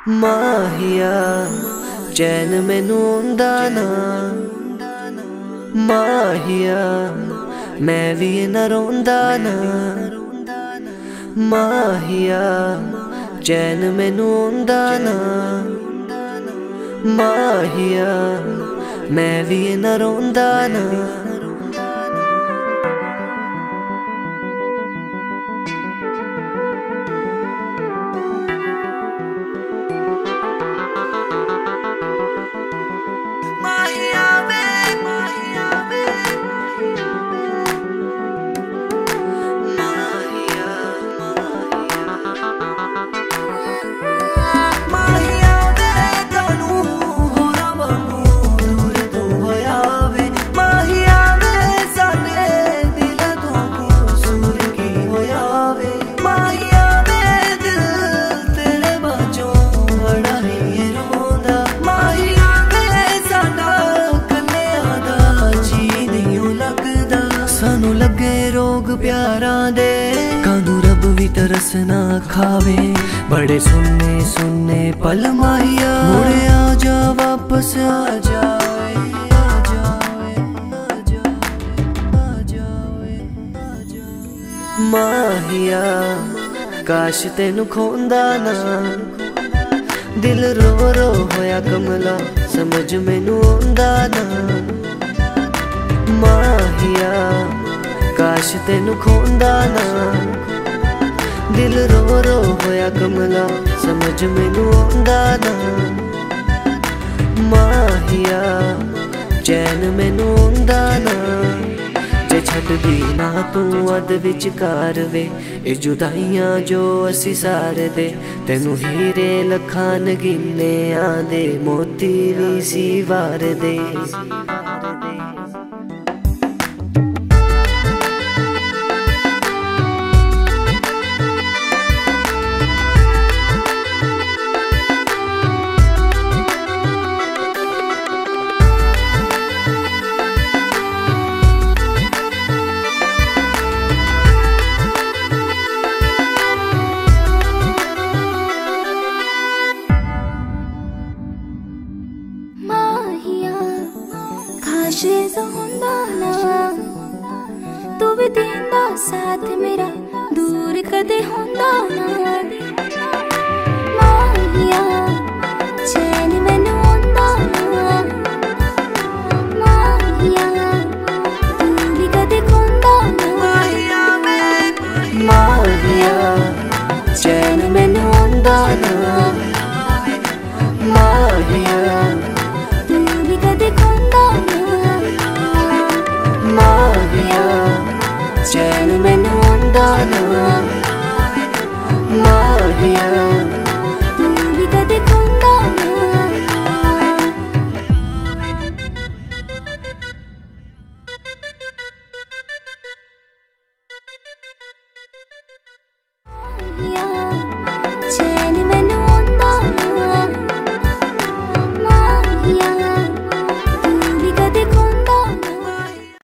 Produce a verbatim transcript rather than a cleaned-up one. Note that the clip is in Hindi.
माहिया चैन मैनू आंदा ना, माहिया मैं भी ना रोंदा ना। माहिया चैन मैनू आंदा ना, माहिया मैं भी ना रोंदा ना। सानू लगे रोग प्यारा दे, कानू रब भी तरस ना खावे। बड़े सुनने सुनने पल माहिया, मुड़े आ जा वापस आ जाए, आ जाए, आ जाए, आ जाए, आ जाए। माहिया काश तेनू खोंदा ना, दिल रो रो होया कमला समझ मैनू आंदा ना। माहिया काश तेनू खोंदा ना, दिल रो रो होया कमला समझ मैनू आंदा ना। माहिया चैन मैनू आंदा ना, जे छड्डदी ना तू अद विचकार वे। ए जुदाइयां जो असी सार दे, तेनू हीरे लखां गिने आंदे, मोती भी सी वार दे। तू भी देंदा साथ मेरा, दूर कदे होंदा ना। माहिया चैन मैनू आंदा ना, माहिया तू भी कदे खोंदा ना। माहिया चैन मैनू आंदा ना, माहिया तू भी कदे खोंदा ना। माहिया चैन मैनू आंदा ना, माहिया तू भी कदे खोंदा ना। माहिया